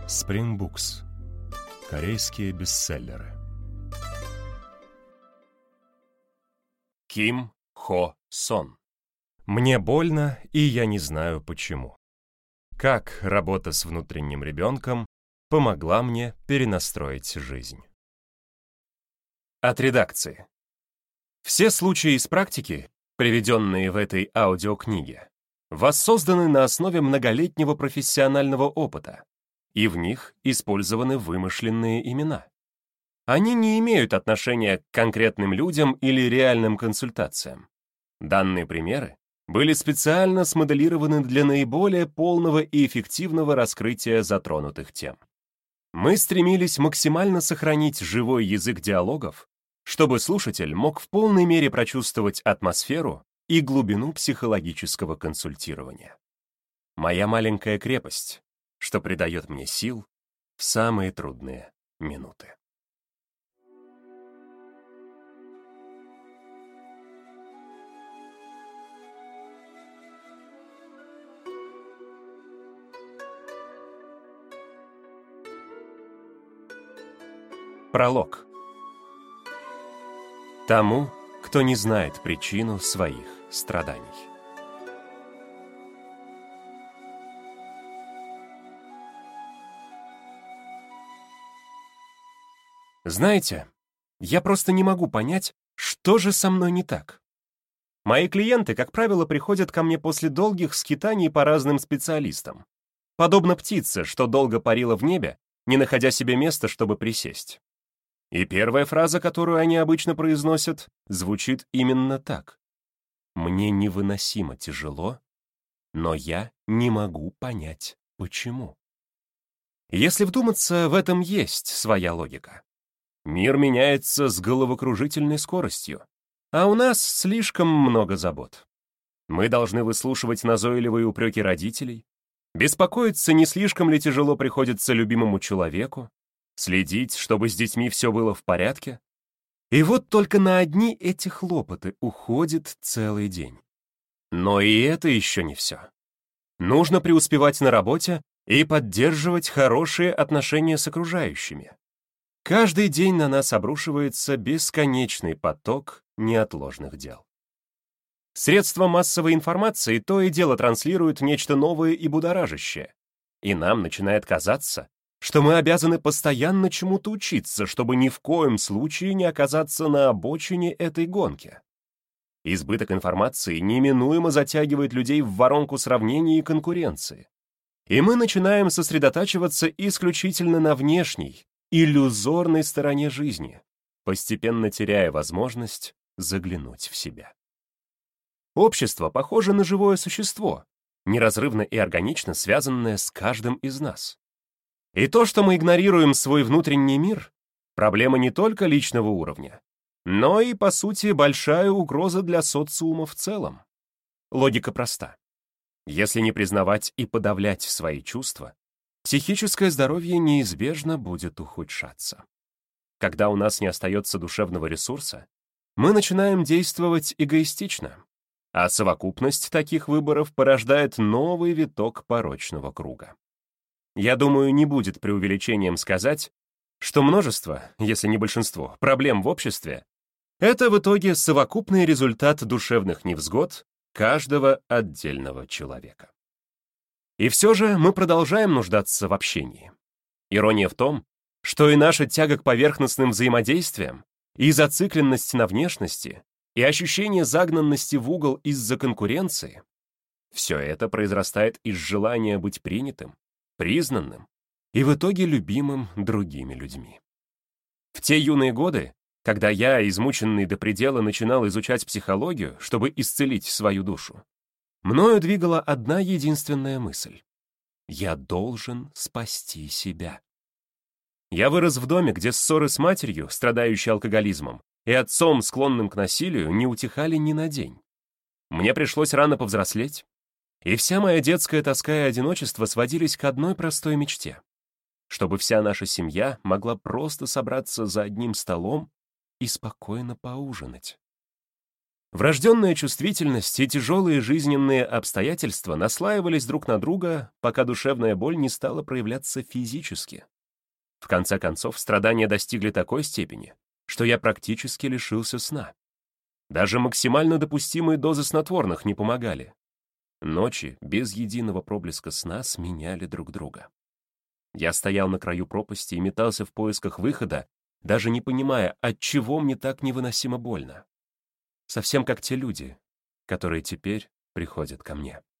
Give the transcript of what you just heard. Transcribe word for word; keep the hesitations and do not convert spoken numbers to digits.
Spring Books. Корейские бестселлеры. Ким Хо Сон. Мне больно, и я не знаю почему. Как работа с внутренним ребенком помогла мне перенастроить жизнь. От редакции. Все случаи из практики, приведенные в этой аудиокниге, воссозданы на основе многолетнего профессионального опыта, и в них использованы вымышленные имена. Они не имеют отношения к конкретным людям или реальным консультациям. Данные примеры были специально смоделированы для наиболее полного и эффективного раскрытия затронутых тем. Мы стремились максимально сохранить живой язык диалогов, чтобы слушатель мог в полной мере прочувствовать атмосферу и глубину психологического консультирования. Моя маленькая крепость, что придает мне сил в самые трудные минуты. Пролог. Тому, кто не знает причину своих страданий. Знаете, я просто не могу понять, что же со мной не так. Мои клиенты, как правило, приходят ко мне после долгих скитаний по разным специалистам, подобно птице, что долго парила в небе, не находя себе места, чтобы присесть. И первая фраза, которую они обычно произносят, звучит именно так. «Мне невыносимо тяжело, но я не могу понять, почему». Если вдуматься, в этом есть своя логика. Мир меняется с головокружительной скоростью, а у нас слишком много забот. Мы должны выслушивать назойливые упреки родителей, беспокоиться, не слишком ли тяжело приходится любимому человеку, следить, чтобы с детьми все было в порядке. И вот только на одни эти хлопоты уходит целый день. Но и это еще не все. Нужно преуспевать на работе и поддерживать хорошие отношения с окружающими. Каждый день на нас обрушивается бесконечный поток неотложных дел. Средства массовой информации то и дело транслируют нечто новое и будоражащее, и нам начинает казаться, что мы обязаны постоянно чему-то учиться, чтобы ни в коем случае не оказаться на обочине этой гонки. Избыток информации неминуемо затягивает людей в воронку сравнений и конкуренции. И мы начинаем сосредотачиваться исключительно на внешней, иллюзорной стороне жизни, постепенно теряя возможность заглянуть в себя. Общество похоже на живое существо, неразрывно и органично связанное с каждым из нас. И то, что мы игнорируем свой внутренний мир, проблема не только личного уровня, но и, по сути, большая угроза для социума в целом. Логика проста. Если не признавать и подавлять свои чувства, психическое здоровье неизбежно будет ухудшаться. Когда у нас не остается душевного ресурса, мы начинаем действовать эгоистично, а совокупность таких выборов порождает новый виток порочного круга. Я думаю, не будет преувеличением сказать, что множество, если не большинство, проблем в обществе — это в итоге совокупный результат душевных невзгод каждого отдельного человека. И все же мы продолжаем нуждаться в общении. Ирония в том, что и наша тяга к поверхностным взаимодействиям, и зацикленность на внешности, и ощущение загнанности в угол из-за конкуренции — все это произрастает из желания быть принятым, признанным и в итоге любимым другими людьми. В те юные годы, когда я, измученный до предела, начинал изучать психологию, чтобы исцелить свою душу, мною двигала одна единственная мысль: я должен спасти себя. Я вырос в доме, где ссоры с матерью, страдающей алкоголизмом, и отцом, склонным к насилию, не утихали ни на день. Мне пришлось рано повзрослеть, и вся моя детская тоска и одиночество сводились к одной простой мечте: чтобы вся наша семья могла просто собраться за одним столом и спокойно поужинать. Врожденная чувствительность и тяжелые жизненные обстоятельства наслаивались друг на друга, пока душевная боль не стала проявляться физически. В конце концов, страдания достигли такой степени, что я практически лишился сна. Даже максимально допустимые дозы снотворных не помогали. Ночи без единого проблеска сна сменяли друг друга. Я стоял на краю пропасти и метался в поисках выхода, даже не понимая, отчего мне так невыносимо больно. Совсем как те люди, которые теперь приходят ко мне.